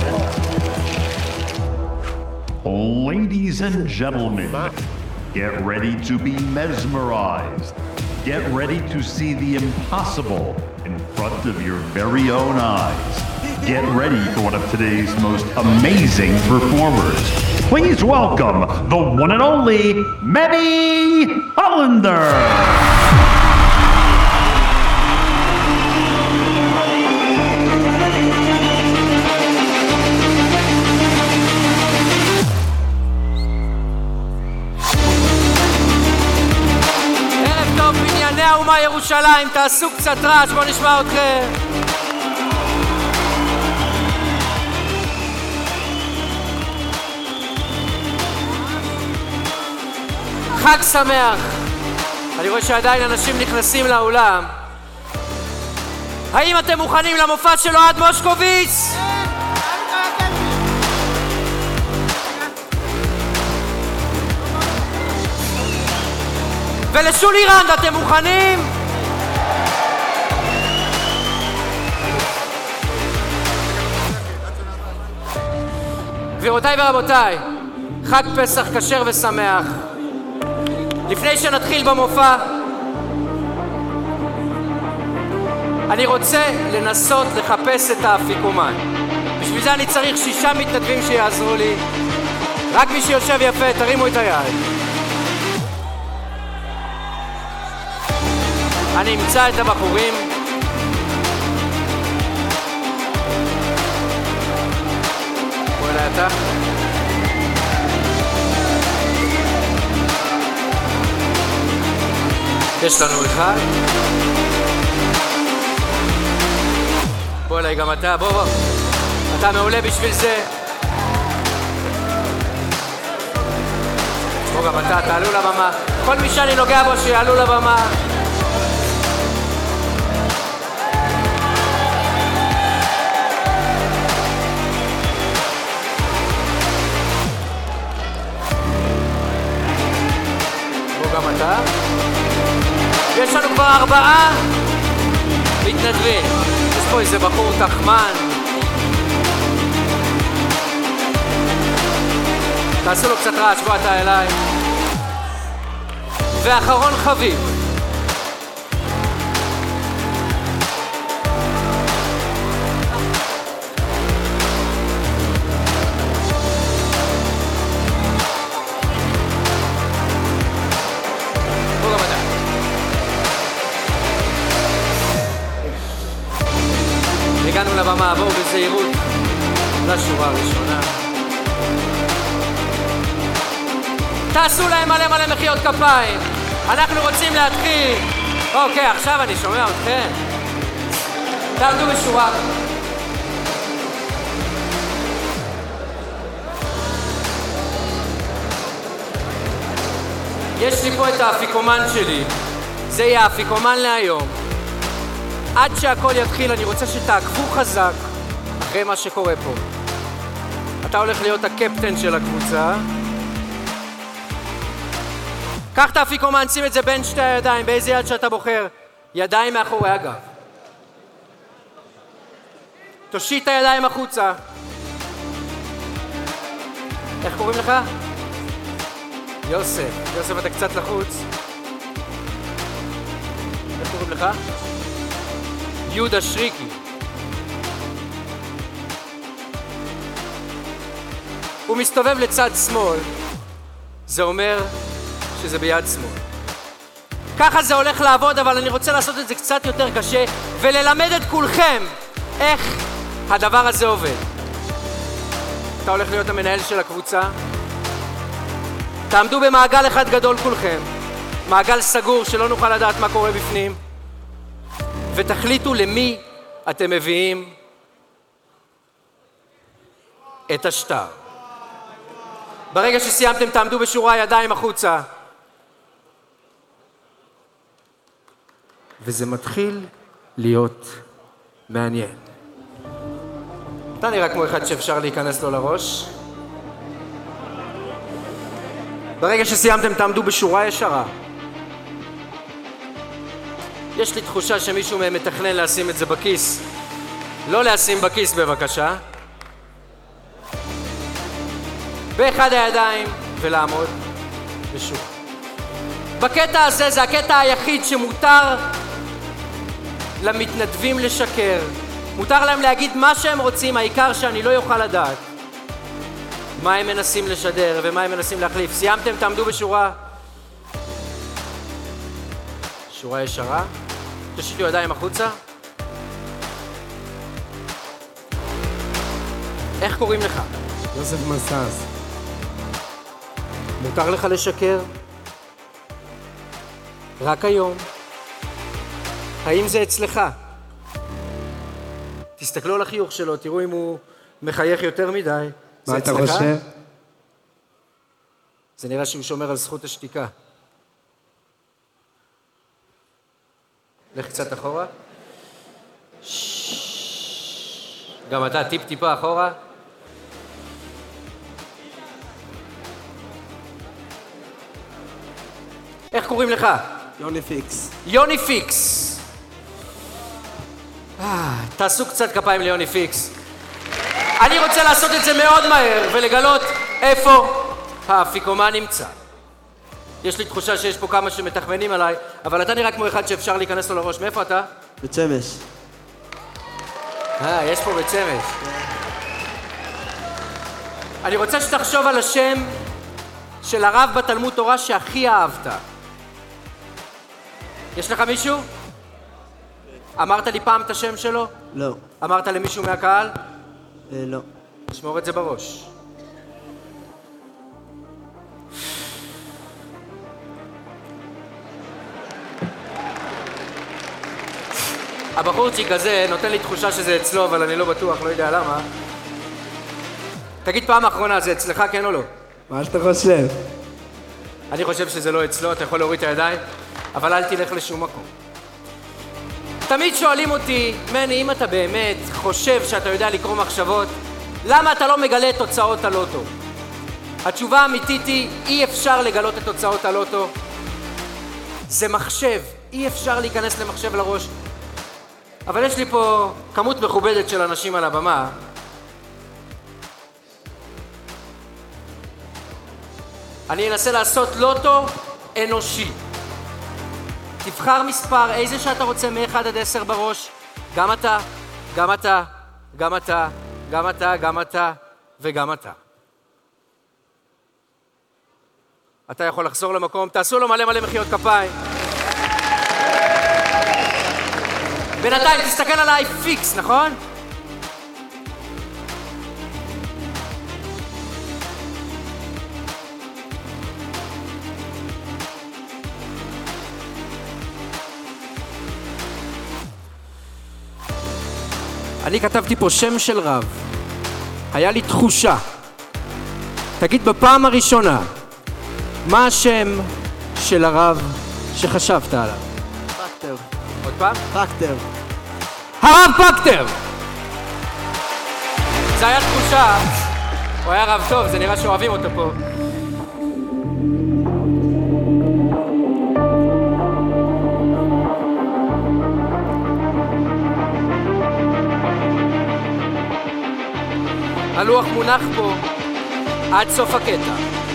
S19: פה.
S22: Ladies and gentlemen, get ready to be mesmerized. Get ready to see the impossible in front of your very own eyes. Get ready for one of today's most amazing performers. Please welcome the one and only Manny Hollander.
S23: האומה ירושלים, תעשו קצת רעש, בואו נשמע אתכם. חג שמח. אני רואה שעדיין אנשים נכנסים לאולם. האם אתם מוכנים למופע של אוהד מושקוביץ? ולשולי רנד, אתם מוכנים? גבירותיי ורבותיי, חג פסח כשר ושמח. לפני שנתחיל במופע, אני רוצה לנסות לחפש את האפיקומן. בשביל זה אני צריך 6 מתנדבים שיעזרו לי. רק מי שיושב יפה, תרימו את היד. אני אמצא את הבחורים. בוא אליי אתה. יש לנו אחד. בוא אליי גם אתה, בוא. אתה מעולה בשביל זה. בוא גם אתה, תעלו לבמה. כל מי שאני נוגע בו שיעלו לבמה. גם אתה. יש לנו כבר 4 מתנדבים. יש פה איזה בחור תחמן. תעשו לו קצת רעש, בוא אתה אליי. ואחרון חביב. הגענו לבמה, בואו בזהירות לשורה הראשונה. תעשו להם מלא מחיאות כפיים. אנחנו רוצים להתחיל. אוקיי, עכשיו אני שומע אתכם. תעמדו בשורה. יש לי פה את האפיקומן שלי. זה יהיה האפיקומן להיום. עד שהכל יתחיל, אני רוצה שתעקבו חזק אחרי מה שקורה פה. אתה הולך להיות הקפטן של הקבוצה. קח את האפיקומן, שים את זה בין שתי הידיים, באיזה יד שאתה בוחר. ידיים מאחורי הגב. תושיט את הידיים החוצה. איך קוראים לך? יוסף. יוסף, אתה קצת לחוץ. איך קוראים לך? יהודה שריקי. הוא מסתובב לצד שמאל. זה אומר שזה ביד שמאל. ככה זה הולך לעבוד, אבל אני רוצה לעשות את זה קצת יותר קשה וללמד את כולכם איך הדבר הזה עובד. אתה הולך להיות המנהל של הקבוצה. תעמדו במעגל אחד גדול כולכם. מעגל סגור שלא נוכל לדעת מה קורה בפנים. ותחליטו למי אתם מביאים את השטר. ברגע שסיימתם, תעמדו בשורה, ידיים החוצה. וזה מתחיל להיות מעניין. אתה נראה כמו אחד שאפשר להיכנס לו לראש. ברגע שסיימתם תעמדו בשורה ישרה. יש לי תחושה שמישהו מהם מתכנן לשים את זה בכיס. לא לשים בכיס בבקשה. באחד הידיים ולעמוד בשורה. בקטע הזה זה הקטע היחיד שמותר למתנדבים לשקר. מותר להם להגיד מה שהם רוצים, העיקר שאני לא יוכל לדעת מה הם מנסים לשדר ומה הם מנסים להחליף. סיימתם? תעמדו בשורה. שורה ישרה. תושיטו ידיים החוצה. איך קוראים לך?
S1: יוסף מסס.
S23: מותר לך לשקר? רק היום. האם זה אצלך? תסתכלו על החיוך שלו, תראו אם הוא מחייך יותר מדי.
S1: מה אתה חושב?
S23: זה נראה שהוא שומר על זכות השתיקה. לך קצת אחורה. גם אתה טיפה אחורה. איך קוראים לך?
S1: יוני פיקס.
S23: יוני פיקס. תעשו קצת כפיים ליוני פיקס. אני רוצה לעשות את זה מאוד מהר ולגלות איפה האפיקומן נמצא. יש לי תחושה שיש פה כמה שמתכוונים עליי, אבל אתה נראה כמו אחד שאפשר להיכנס לו לראש. מאיפה אתה?
S1: בית שמש.
S23: יש פה בית שמש. אני רוצה שתחשוב על השם של הרב בתלמוד תורה שהכי אהבת. יש לך מישהו? אמרת לי פעם את השם שלו?
S1: לא.
S23: אמרת למישהו מהקהל?
S1: לא.
S23: תשמור את זה בראש. הבחורצ'יק הזה נותן לי תחושה שזה אצלו, אבל אני לא בטוח, לא יודע למה. תגיד פעם האחרונה, זה אצלך כן או לא?
S1: מה שאתה חושב?
S23: אני חושב שזה לא אצלו, אתה יכול להוריד את הידיים, אבל אל תלך לשום מקום. תמיד שואלים אותי, מני, אם אתה באמת חושב שאתה יודע לקרוא מחשבות, למה אתה לא מגלה את תוצאות הלוטו? התשובה האמיתית היא, אי אפשר לגלות את תוצאות הלוטו. זה מחשב, אי אפשר להיכנס למחשב לראש. אבל יש לי פה כמות מכובדת של אנשים על הבמה. אני אנסה לעשות לוטו אנושי. תבחר מספר, איזה שאתה רוצה מ-1 עד 10 בראש. גם אתה, גם אתה, גם אתה, גם אתה, גם אתה, וגם אתה. אתה יכול לחזור למקום, תעשו לו מלא מלא מחיאות כפיים. בינתיים, תסתכל עליי פיקס, נכון? אני כתבתי פה שם של רב. היה לי תחושה. תגיד בפעם הראשונה, מה השם של הרב שחשבת עליו?
S1: פקטר.
S23: עוד פעם?
S1: פקטר.
S23: הרב פקטר! זה היה תחושה. הוא היה רב טוב, זה נראה שאוהבים אותו פה. הלוח מונח פה עד סוף הקטע.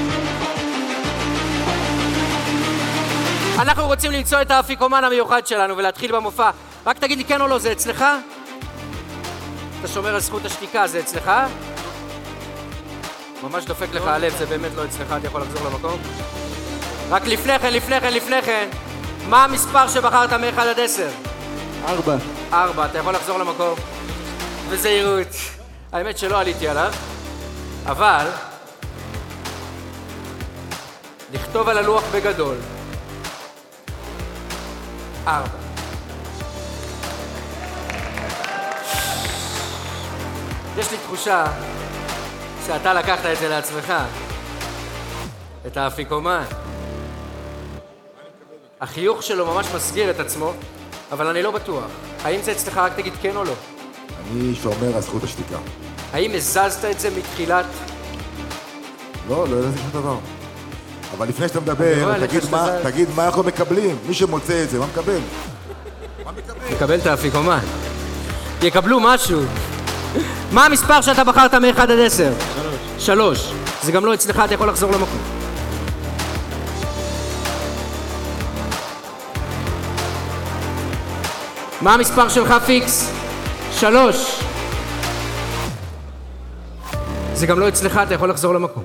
S23: אנחנו רוצים למצוא את האפיקומן המיוחד שלנו ולהתחיל במופע. רק תגיד לי כן או לא, זה אצלך? אתה שומר על זכות השתיקה, זה אצלך? ממש דופק לך הלב, זה באמת לא אצלך, אתה יכול לחזור למקום? רק לפני כן, מה המספר שבחרת מ-1 עד 10?
S1: 4.
S23: 4, אתה יכול לחזור למקום. וזהירות. האמת שלא עליתי עליו, אבל לכתוב על הלוח בגדול 4. יש לי תחושה שאתה לקחת את זה לעצמך, את האפיקומן. החיוך שלו ממש מסגיר את עצמו, אבל אני לא בטוח. האם זה אצלך? רק תגיד כן או לא.
S2: אני שומר על זכות השתיקה.
S23: האם הזזת את זה מתחילת?
S2: לא ידעתי שום דבר. אבל לפני שאתה מדבר, תגיד מה אנחנו מקבלים. מי שמוצא את זה, מה מקבל?
S23: יקבל את האפיקומן. יקבלו משהו. מה המספר שאתה בחרת מ-1 עד 10? 3. זה גם לא אצלך, אתה יכול לחזור למקום. מה המספר שלך פיקס? 3. זה גם לא אצלך, אתה יכול לחזור למקום.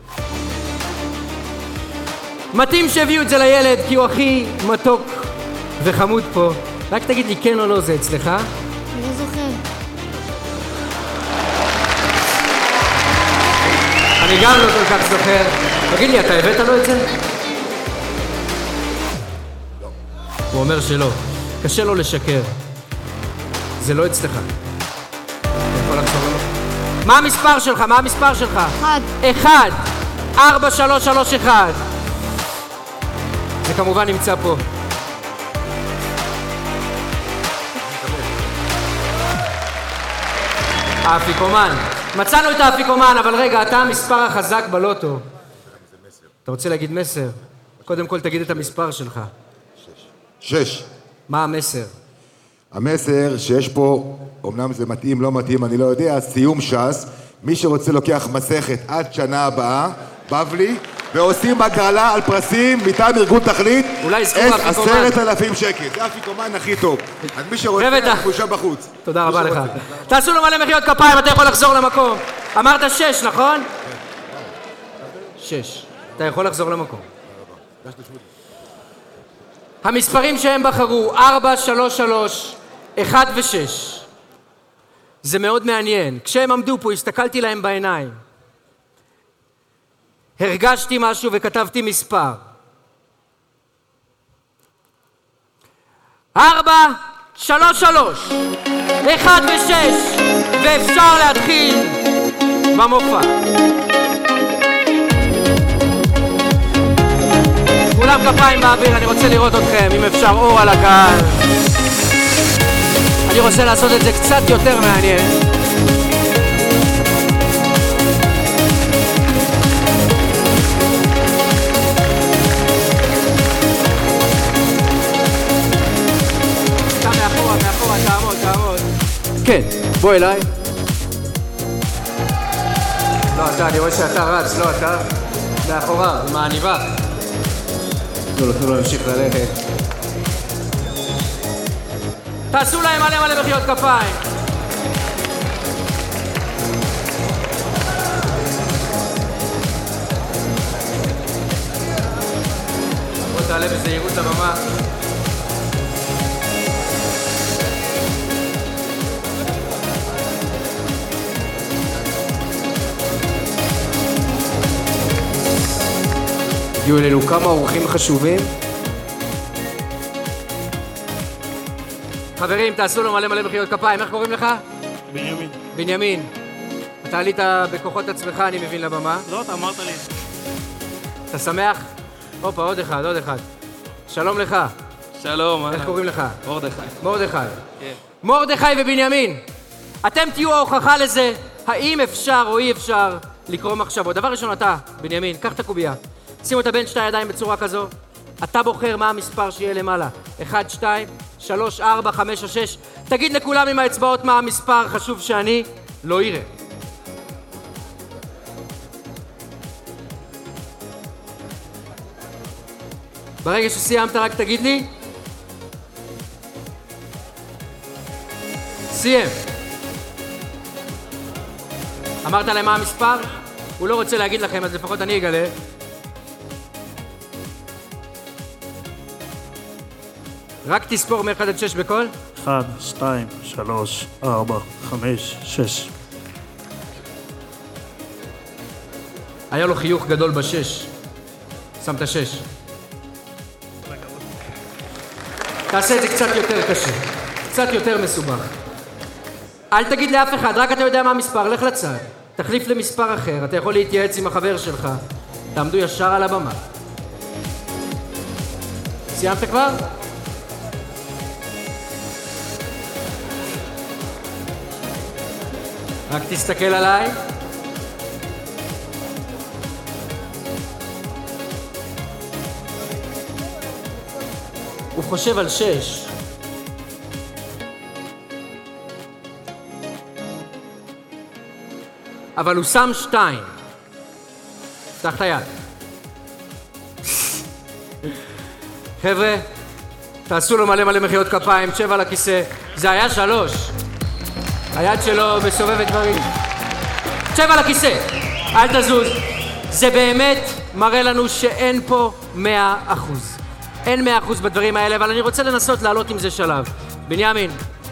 S23: מתאים שהביאו את זה לילד, כי הוא הכי מתוק וחמוד פה. רק תגיד לי כן או לא, זה אצלך?
S5: לא זוכר.
S23: אני גם לא כל כך זוכר. תגיד לי, אתה הבאת לו את זה? לא. הוא אומר שלא. קשה לו לשקר. זה לא אצלך. אתה יכול לחזור לו? מה המספר שלך? מה המספר שלך? 1. 4, 3, 3, 1. זה כמובן נמצא פה. האפיקומן. מצאנו את האפיקומן, אבל רגע, אתה המספר החזק בלוטו. אתה רוצה להגיד מסר? קודם כל תגיד את המספר שלך.
S2: 6.
S23: מה המסר?
S2: המסר שיש פה, אמנם זה מתאים, לא מתאים, אני לא יודע, סיום ש"ס, מי שרוצה לוקח מסכת עד שנה הבאה, בבלי, ועושים הגרלה על פרסים מטעם ארגון תכלית, 10,000 שקל. זה האפיקומן הכי טוב. אז מי שרוצה, הוא שם בחוץ.
S23: תודה רבה לך. תעשו לו מלא מחיאות כפיים, אתה יכול לחזור למקום. אמרת 6, נכון? 6. אתה יכול לחזור למקום. המספרים שהם בחרו, 4, 3, 3, 1 ו-6. זה מאוד מעניין. כשהם עמדו פה, הסתכלתי להם בעיניים. הרגשתי משהו וכתבתי מספר. 4, 3, 3, 1 ו-6, ואפשר להתחיל במופע. כולם כפיים באוויר, אני רוצה לראות אתכם, אם אפשר אור על הקהל. אני רוצה לעשות את זה קצת יותר מעניין. אתה מאחורה, תעמוד. כן, בוא אליי. לא, אתה, אני רואה שאתה רץ, לא, אתה מאחורה, עם העניבה. לא, תנו לו להמשיך ללכת. תעשו להם מלא מחיאות כפיים. בוא תעלה בזהירות לבמה. הגיעו אלינו כמה אורחים חשובים. חברים, תעשו לו מלא מחיאות כפיים. איך קוראים לך?
S9: בנימין.
S23: בנימין. אתה עלית בכוחות עצמך, אני מבין, לבמה.
S9: לא, אתה אמרת לי.
S23: אתה שמח? הופה, עוד אחד. שלום לך.
S9: שלום.
S23: איך קוראים לך?
S9: מרדכי.
S23: כן. מרדכי ובנימין. אתם תהיו ההוכחה לזה, האם אפשר או אי אפשר לקרוא מחשבות. דבר ראשון, אתה, בנימין, קח את הקובייה. שימו אותה בין שתי הידיים בצורה כזו. אתה בוחר מה המספר שיהיה למעלה. 1, 2, 3, 4, 5 או 6. תגיד לכולם עם האצבעות מה המספר, חשוב שאני לא יראה. ברגע שסיימת רק תגיד לי. סיים. אמרת להם מה המספר? הוא לא רוצה להגיד לכם, אז לפחות אני אגלה. רק תספור מ-1 עד 6 בכל.
S9: 1, 2, 3, 4, 5, 6.
S23: היה לו חיוך גדול ב6. שמת 6. תעשה את זה קצת יותר קשה. קצת יותר מסובך. אל תגיד לאף אחד, רק אתה יודע מה המספר, לך לצד. תחליף למספר אחר, אתה יכול להתייעץ עם החבר שלך. תעמדו ישר על הבמה. סיימת כבר? רק תסתכל עליי. הוא חושב על 6. אבל הוא שם 2. פתח את היד. חבר'ה, תעשו לו מלא מחיאות כפיים, 7 על הכיסא. זה היה 3. היד שלו מסובבת דברים. 7 על הכיסא, אל תזוז. זה באמת מראה לנו שאין פה 100%. אין 100% בדברים האלה, אבל אני רוצה לנסות לעלות עם זה שלב. בנימין,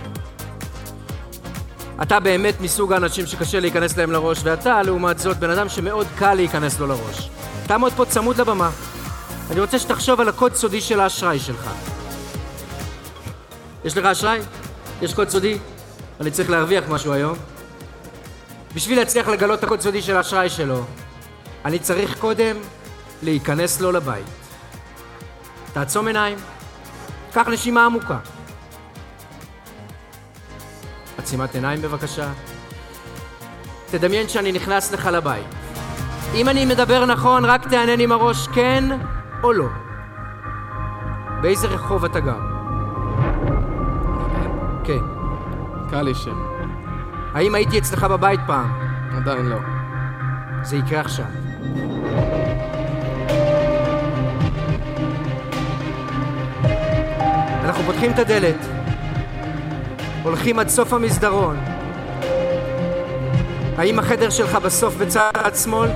S23: אתה באמת מסוג האנשים שקשה להיכנס להם לראש, ואתה, לעומת זאת, בן אדם שמאוד קל להיכנס לו לראש. תעמוד פה צמוד לבמה. אני רוצה שתחשוב על הקוד סודי של האשראי שלך. יש לך אשראי? יש קוד סודי? אני צריך להרוויח משהו היום. בשביל להצליח לגלות את הקוד סודי של האשראי שלו, אני צריך קודם להיכנס לו לבית. תעצום עיניים, קח נשימה עמוקה. עצימת עיניים בבקשה. תדמיין שאני נכנס לך לבית. אם אני מדבר נכון, רק תענן עם הראש כן או לא. באיזה רחוב אתה גר? כן.
S3: קל לי שם.
S23: האם הייתי אצלך בבית פעם?
S3: עדיין לא.
S23: זה יקרה עכשיו. אנחנו פותחים את הדלת, הולכים עד סוף המסדרון. האם החדר שלך בסוף בצד שמאל?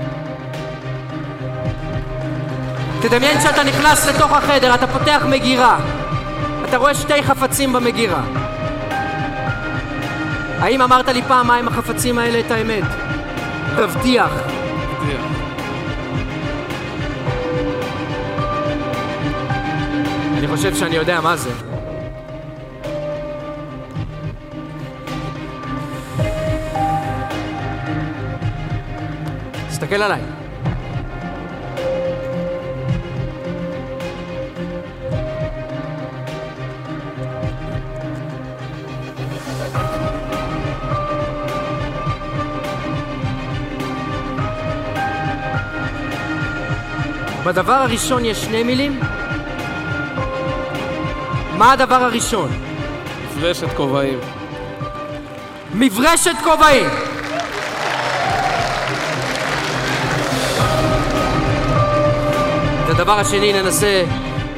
S23: תדמיין שאתה נכנס לתוך החדר, אתה פותח מגירה. אתה רואה 2 חפצים במגירה. האם אמרת לי פעם מה עם החפצים האלה את האמת? תבטיח. אני חושב שאני יודע מה זה. תסתכל עליי. בדבר הראשון יש 2 מילים. מה הדבר הראשון?
S3: מברשת כובעים.
S23: מברשת כובעים. את הדבר השני ננסה